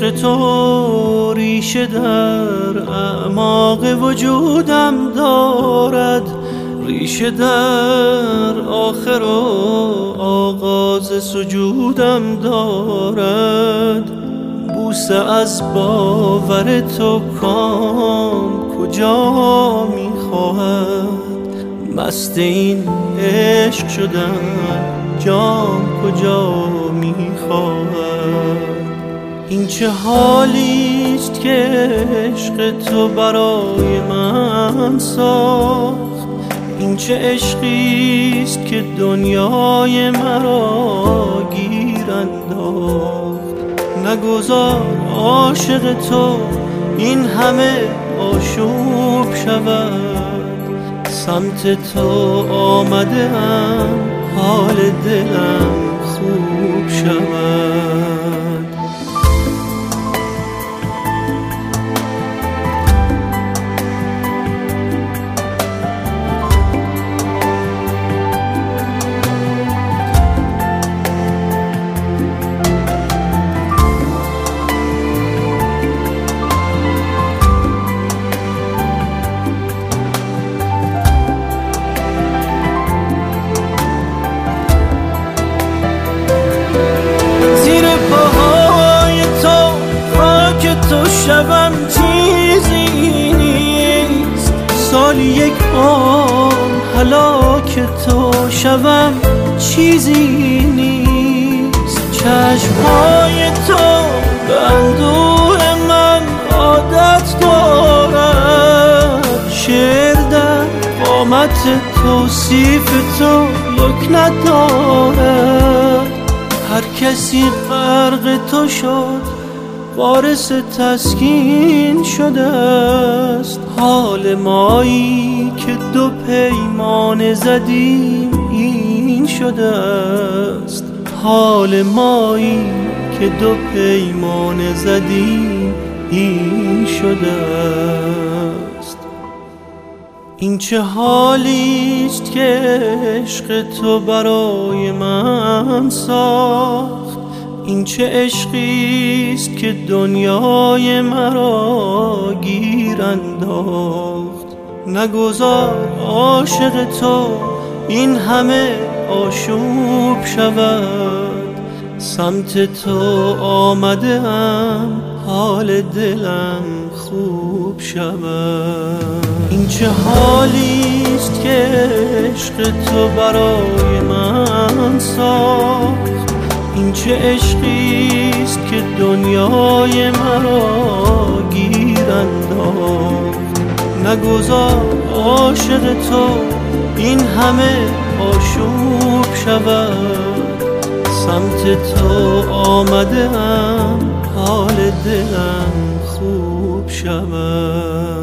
عشق تو ریشه در اعماق وجودم دارد، ریشه در آخر و آغاز سجودم دارد. بوسه از باور تو کام کجا میخواهد، مست این عشق شدن جام کجا میخواهد. این چه حالیست که عشق تو برای من ساخت، این چه عشقیست که دنیای مرا گیر انداخت. نگذار عاشق تو این همه آشوب شود، سمت تو آمده ام حال دلم خوب شود. شبم چیزی نیست، سال یک عمر هلاک تو شبم چیزی نیست. چشمهای تو به اندوه من عادت دارد، شعر در قامت توصیف تو یک ندارد. هر کسی غرق تو شد وارث تسکین شده است، حال مایی که دو پیمان زدیم این شده است. حال مایی که دو پیمان زدیم این شده است. این چه حالیست که عشق تو برای من ساخت، این چه عشقیست که دنیای مرا گیر انداخت. نگذار عاشق تو این همه آشوب شود، سمت تو آمده ام حال دلم خوب شود. این چه حالیست که عشق تو برای من ساخت، این چه عشقیست که دنیای مرا گیر انداخت. نگذار عاشق تو این همه آشوب شود، سمت تو آمده ام حال دلم خوب شود.